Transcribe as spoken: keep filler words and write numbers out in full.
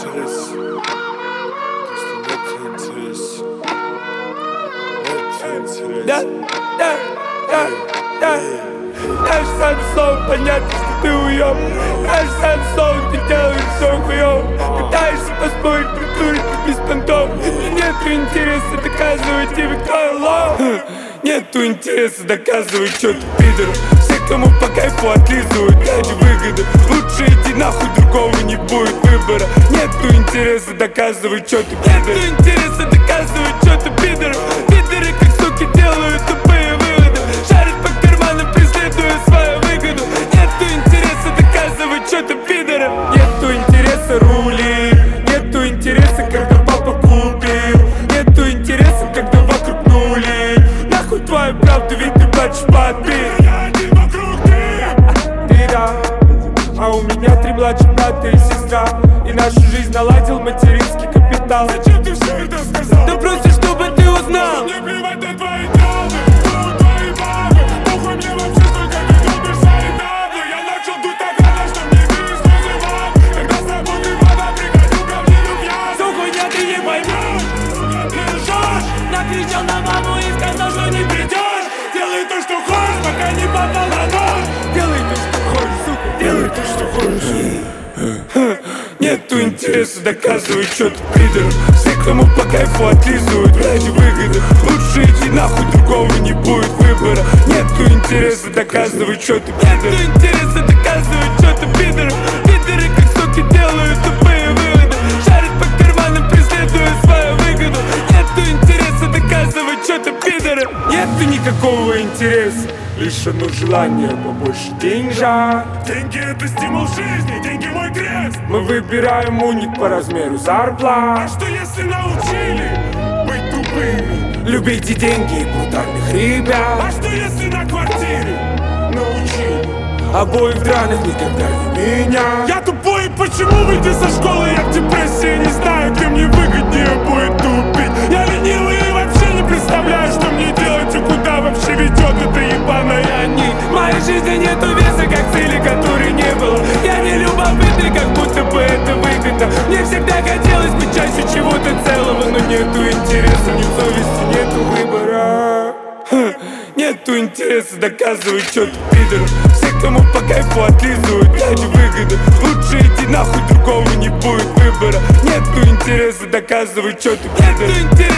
интерес. Просто нет интереса. Нет интереса. Да, да, да, да. Наш сам сон, понятно, что ты уёб. Наш сам сон, ты делаешь всё хуёв. Пытаешься поспорить, придурить без понтов. И нету интереса доказывать тебе, кто я лох. Нету интереса доказывать, что ты пидор. Все, кому по кайфу отлизывают ради выгоды. Лучше иди нахуй, другого не будет выбора. Нету интереса доказывать, что ты пидор. Нету интереса доказывать, что ты пидор. Пидоры как суки делают тупые выводы. Шарят по карманам, преследуя свою выгоду. Нету интереса доказывать, что ты пидор. Нету интереса рули. Нету интереса, когда папа купил. Нету интереса, когда вокруг нули. Нахуй твою правду, ведь ты плачешь под бит. Ты да, а у меня три младших брата и сестра. И нашу жизнь наладил материнский капитал. Зачем ты все это сказал? Да просто чтобы ты узнал. Мне плевать на твои травмы, ну твои бабы. Похуй мне вообще, сколько ты любишь свои таблы. Я начал дуть так рано, что мне били слезы вам. Когда с работы вода, приходил ко мне рубья. Всю хуйня ты не поймешь. Сука, ты лжешь. Накричал на маму и сказал, что не придешь. Делай то, что хочешь, пока не попал на нож. Делай то, что хочешь, сука. Делай то, что хочешь. Нету интереса доказывать, что ты пидор. Все, кому по кайфу отлизывают ради выгоды. Лучше иди нахуй, другого не будет выбора. Нету интереса доказывать, что ты пидор. Нету интереса доказывать, что ты пидор. Пидоры как суки делают тупые выводы. Шарят по карманам, преследуя свою выгоду. Нету интереса доказывать, что ты пидор. Нету никакого интереса, лишь одно желание побольше деньжат. Деньги это стимул жизни, деньги мой крест. Мы выбираем уник по размеру зарплат. А что если научили быть тупыми? Любите деньги и брутальных ребят. А что если на квартире научили? Обои в драных никогда не меня. Я тупой, и почему выйти со школы? Я в депрессии, не знаю, где мне выгоднее будет тупить. Я ленивый и вообще не представляю, что мне делать и куда вообще ведет эта ебаная нить. В моей жизни нету веса, как цели, которой не было. Я не любопытный, как будто бы это выгодно. Мне всегда хотелось быть частью чего-то целого. Но нету интереса, ни совести, нету выбора. Ха. Нету интереса доказывать, что ты пидор. Все, кому по кайфу отлизывают ради выгоды. Лучше иди нахуй, другого не будет выбора. Нету интереса доказывать, что ты пидор.